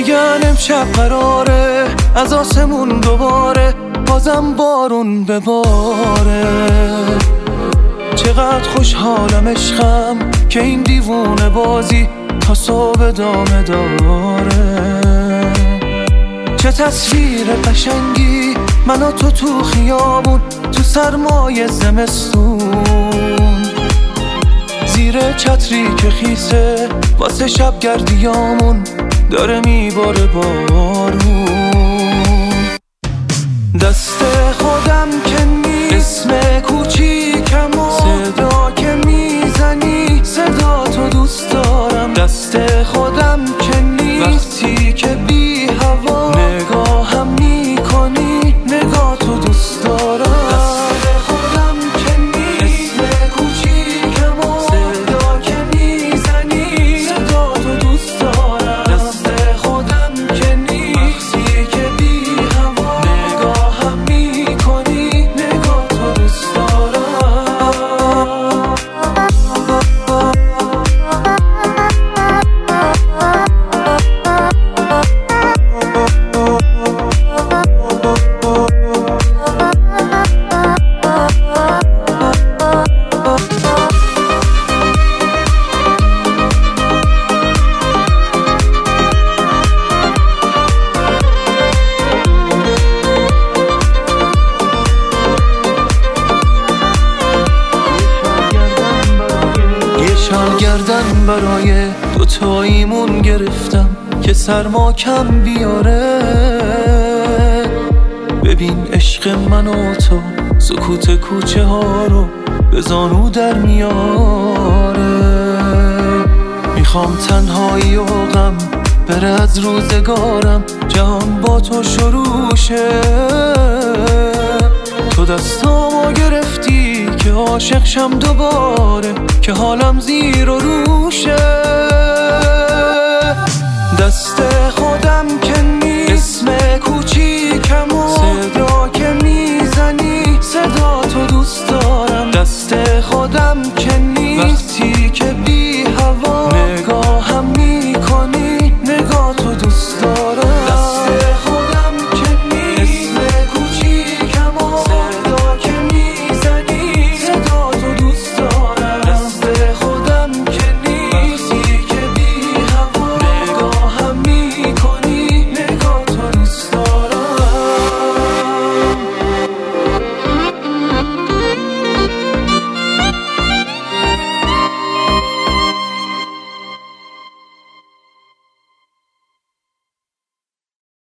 میگن امشب قراره از آسمون دوباره بازم بارون بباره. چقدر خوشحالم عشقم که این دیوونه بازی تا صبح ادامه داره. چه تصویر قشنگی من و تو خیابون تو سرمای زمستون، زیر چتری که خیسه واسه شب گردیامون داره میباره بارون. دست خودم که نیست اسم کوچیکم و صدا که میزنی صدا تو دوست دارم. دست خودم که نیست وقتی که بی هوا نگاهم میکنی نگاه تو دوست دارم. دست خودم که نیست اسم کوچیکم و صدا که میزنی صدا تو دوست دارم. دست خودم که نیست وقتی که بی هوا نگاهم میکنی نگاه تو دوست دارم. گردن برای دوتاییمون گرفتم که سرما کم بیاره. ببین عشق من و تو سکوت کوچه ها رو به زانو در میاره. میخوام تنهایی و غم بره از روزگارم، جهان با تو شروع شه. تو دستامو گرفتی که عاشق شم دوباره، که حالم زیر و روشه. دست خودم که نیست اسم کوچیکم و صدا که میزنی صدا تو دوست دارم. دست خودم که نیست